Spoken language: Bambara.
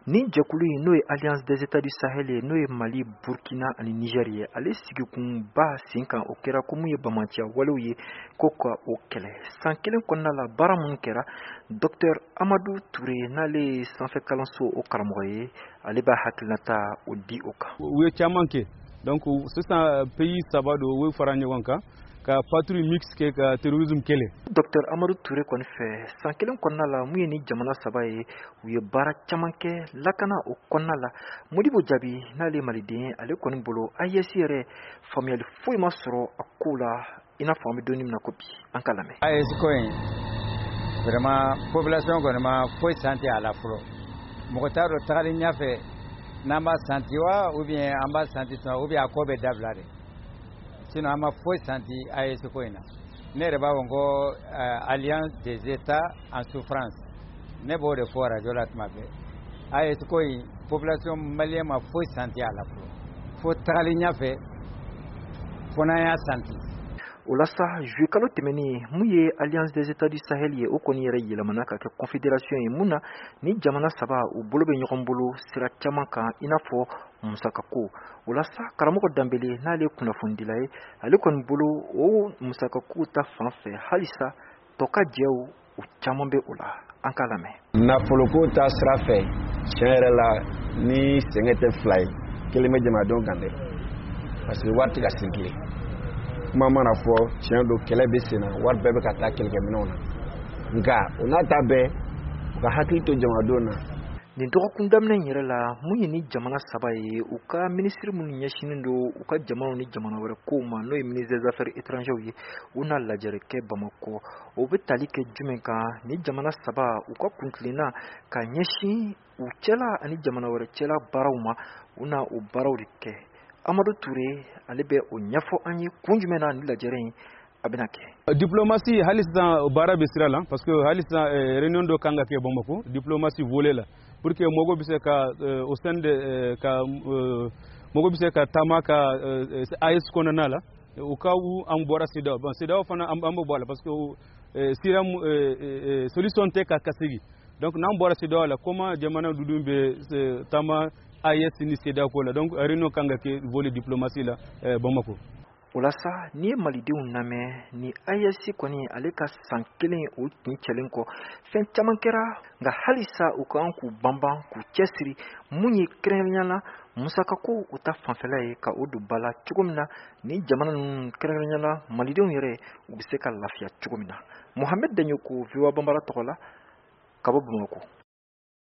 Ni jɛkulu in n'o ye Alliance des États du Sahel ye n'o ye Mali, Burkina ani Niger ye ale sigikunba sen kan o kɛra ko mun ye bamaciya walew ye ko ka o kɛlɛ san kelen kɔnɔna la baara mun kɛra Dr Amadou Touré n'ale ye sanfɛ kalanso o karamɔgɔ ye ale b'a hakilinata o di o kan. U ye caman kɛ donc sisan pays saba don u fara ɲɔgɔn kan ka patrouille mixte kɛ ka terrorisme kɛlɛ. Dr Amadou Touré kɔni fɛ san kelen kɔnɔna la mun ye ni jamana saba ye u ye baara caman kɛ lakana o kɔnɔna la Modibo Jabi n'ale maliden ale kɔni bolo AES yɛrɛ faamuyali foyi ma sɔrɔ a ko la i n'a fɔ an bɛ donni min na ko bi an ka lamɛn. AES ko in vraiment population kɔni ma foyi santi a la fɔlɔ mɔgɔ t'a dɔn tagali ɲɛfɛ n'an b'a santi wa ou bien an b'a santi ou bien a ko bɛ dabila de sinon an ma foyi santi AES ko in na. Ne yɛrɛ b'a fɔ ko Alliance des États en souffrance ne b'o de fɔ radio la tuma bɛɛ AES ko in population malienne ma foyi santi a la fɔlɔ fo tagali ɲɛfɛ fo n'an y'a santi. O la sa juillet kalo tɛmɛnen mun ye Alliance des États du Sahel ye o kɔni yɛrɛ yɛlɛmana ka kɛ confédération ye mun na ni jamana saba u bolo bɛ ɲɔgɔn bolo sira caman kan i n'a fɔ musakako. O la sa karamɔgɔ Danbele n'ale kunnafondila ye ale kɔni bolo o musakako ta fan fɛ halisa tɔ ka jɛw u caman bɛ o la an ka lamɛn. Nafoloko ta sira fɛ tiɲɛ yɛrɛ la ni sɛgɛn tɛ fila ye kelen bɛ jamanadenw kan dɛ parce que wari tɛ ka sen kelen. Kuma mana fɔ tiɲɛ don kɛlɛ bɛ sen na wari bɛɛ bɛ ka taa kɛlɛkɛminɛnw na nka o n'a ta bɛɛ u ka hakili to jamanadenw na. Nin dɔgɔkun daminɛ yɛrɛ la mun ye ni jamana saba ye u ka minisiri minnu ɲɛsinen don u ka jamanaw ni jamana wɛrɛ kow ma n'o ye ministre des affaires étrangères ye u n'a lajɛrɛ kɛ Bamako o bɛ tali kɛ jumɛn kan ni jamana saba u ka kuntilenna ka ɲɛsin u cɛla ani jamana wɛrɛ cɛla baaraw ma u na o baaraw de kɛ. Amadou Touré ale bɛ o ɲɛfɔ an ye kun jumɛn na ni lajɛrɛ in a bɛna kɛ. Diplomatie hali sisan baara bɛ sira la parce que hali sisan réunion dɔ kan ka kɛ Bamako diplomatie volet la pour que mɔgɔw bɛ se ka au sein de ka mɔgɔw bɛ se ka taama ka AES kɔnɔna la au cas où an bɔra CEDEAO bon CEDEAO fana an bɛ bɔ a la parce que sira solution tɛ ka segin donc n'an bɔra CEDEAO la comment jamana dudu bɛ taama AES ni CEDEAO ko la donc réunion kan ka kɛ volet diplomatie la Bamako. O la sa ni ye malidenw lamɛn ni AES kɔni ale ka san kelen o tun cɛlen kɔ fɛn caman kɛra nka halisa u kan k'u banban k'u cɛsiri mun ye kɛrɛnkɛrɛnnenya musakako u ta fanfɛla ye ka o don ba la cogo min na ni jamana ninnu kɛrɛnkɛrɛnnenya malidenw yɛrɛ u bɛ se ka lafiya cogo min na. Mohamed Daɲoko VOA Bambara tɔgɔ la ka bɔ Bamako.